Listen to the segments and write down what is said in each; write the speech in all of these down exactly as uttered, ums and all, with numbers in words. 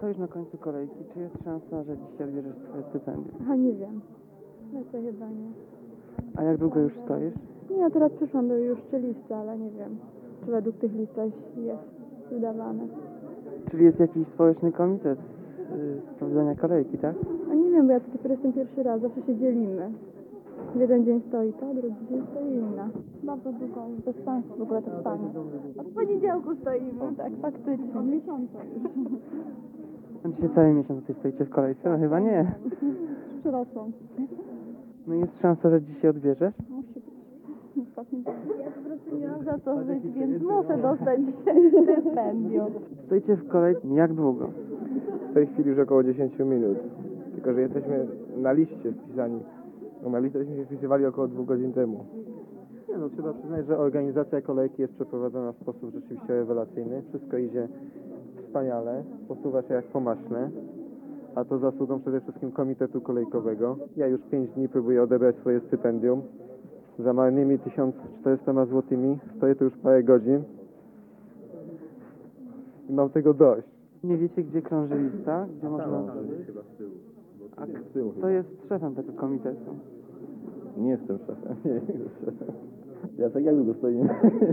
Stoisz na końcu kolejki. Czy jest szansa, że dzisiaj odbierzesz swoje stypendium? A nie wiem. Raczej chyba nie. A jak długo już stoisz? Nie, ja teraz przyszłam, były już trzy listy, ale nie wiem, czy według tych listach jest wydawane. Czyli jest jakiś społeczny komitet yy, sprawdzania kolejki, tak? A nie wiem, bo ja tu dopiero jestem pierwszy raz, zawsze się dzielimy. W jeden dzień stoi ta, drugi dzień stoi inna. Bardzo długo, bez sensu w ogóle to stanie. Od poniedziałku stoimy, tak, faktycznie. Od miesiąca już. A dzisiaj cały miesiąc tutaj stoicie w kolejce? No chyba nie. Przyrosłam. No jest szansa, że dzisiaj odbierzesz? Musi być. Ostatni dzień. Ja po prostu nie mam za co żyć, więc muszę dostać dzisiaj stypendium. Stoicie w kolejce jak długo? W tej chwili już około dziesięć minut. Tylko, że jesteśmy na liście wpisani. No, na liście się wpisywali około dwóch godzin temu. Nie no, trzeba przyznać, że organizacja kolejki jest przeprowadzona w sposób rzeczywiście rewelacyjny. Wszystko idzie wspaniale, posuwa się jak po maśle. A to zasługą przede wszystkim Komitetu Kolejkowego. Ja już pięć dni próbuję odebrać swoje stypendium. Za marnymi tysiąc czterystoma złotymi. Stoję tu już parę godzin. I mam tego dość. Nie wiecie, gdzie krąży lista? Gdzie można... Chyba z tyłu. A Z tyłu kto jest szefem tego komitetu? Nie jestem szefem. Nie jestem szefem. Ja tak jak długo stoimy?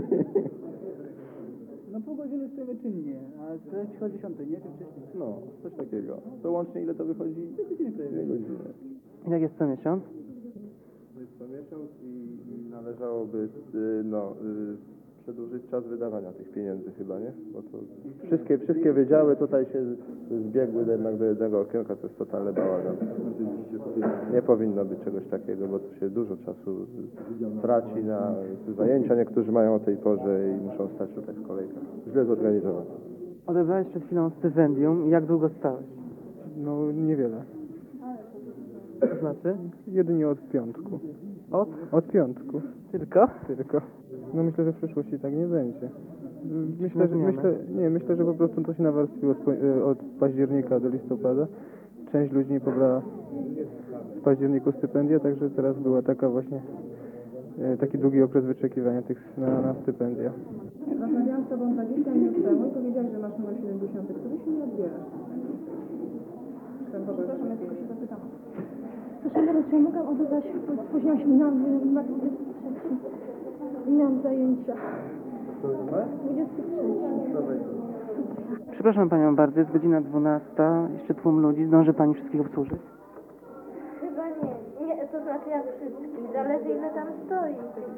No pół godziny stoimy czynnie, a to przychodzi dziesiątej, nie? Czy wcześniej? No, coś takiego. To łącznie ile to wychodzi? Dwie godziny. Jak jest co miesiąc? To jest co miesiąc i, i należałoby y, no, y, przedłużyć czas wydawania tych pieniędzy chyba, nie? Bo to wszystkie, wszystkie wydziały tutaj się zbiegły jednak do jednego okienka, to jest totalny bałagan. Nie powinno być czegoś takiego, bo tu się dużo czasu traci na zajęcia. Niektórzy mają o tej porze i muszą stać tutaj w kolejkach. Źle zorganizowane. Odebrałeś przed chwilą stypendium. Jak długo stałeś? No niewiele. To znaczy? Jedynie od piątku. Od? Od piątku. Tylko? Tylko. No myślę, że w przyszłości tak nie będzie. Myślę, że, myślę, nie, myślę, że po prostu to się nawarstwiło od, od października do listopada. Część ludzi nie pobrała w październiku stypendia, także teraz była taka właśnie e, taki długi okres wyczekiwania tych na, na stypendia. Rozmawiałam z tobą dwadzieścia minut temu i powiedziałeś, że masz numer siedemdziesiąt, który się nie odbierasz. Przepraszam, ja tylko się zapytam. Proszę bardzo, czy ja mogłam odebrać, bo spóźniłam się, miałam numer dwudziesty trzeci. I miałam zajęcia. dwudziesty trzeci. Przepraszam Panią bardzo, jest godzina dwunasta, jeszcze tłum ludzi. Zdąży Pani wszystkich obsłużyć? Chyba nie. Nie, to znaczy jak wszystkich. Zależy ile tam stoi.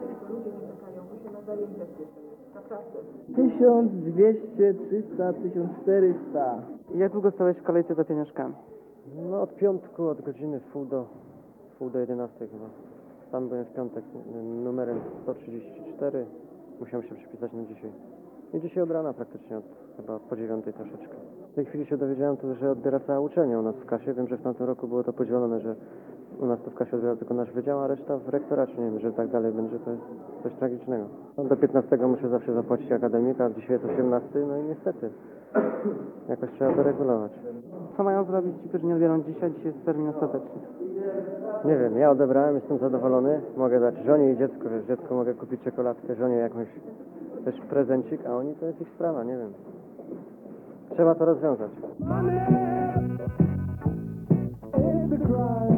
tysiąc dwieście, trzysta, tysiąc czterysta. I jak długo stałeś w kolejce za pieniążkami? No od piątku, od godziny w pół do, pół do jedenastej chyba. Tam byłem w piątek n- numerem sto trzydzieści cztery. Musiałem się przypisać na dzisiaj. I dzisiaj od rana praktycznie, od, chyba po dziewiątej troszeczkę. W tej chwili się dowiedziałem, to, że odbiera cała uczelnia u nas w kasie. Wiem, że w tamtym roku było to podzielone, że u nas to w kasie odbiera tylko nasz wydział, a reszta w rektoracie. Nie wiem, że tak dalej będzie, to jest coś tragicznego. No, do piętnastego muszę zawsze zapłacić akademika, a dzisiaj jest osiemnasty, no i niestety. Jakoś trzeba to regulować. Co mają zrobić ci, którzy nie odbiorą dzisiaj? Dzisiaj jest termin ostateczny. Nie wiem, ja odebrałem, jestem zadowolony. Mogę dać żonie i dziecku, że dziecku mogę kupić czekoladkę, żonie jakąś też prezencik, a oni to jest ich sprawa, nie wiem. Trzeba to rozwiązać. It's a crime.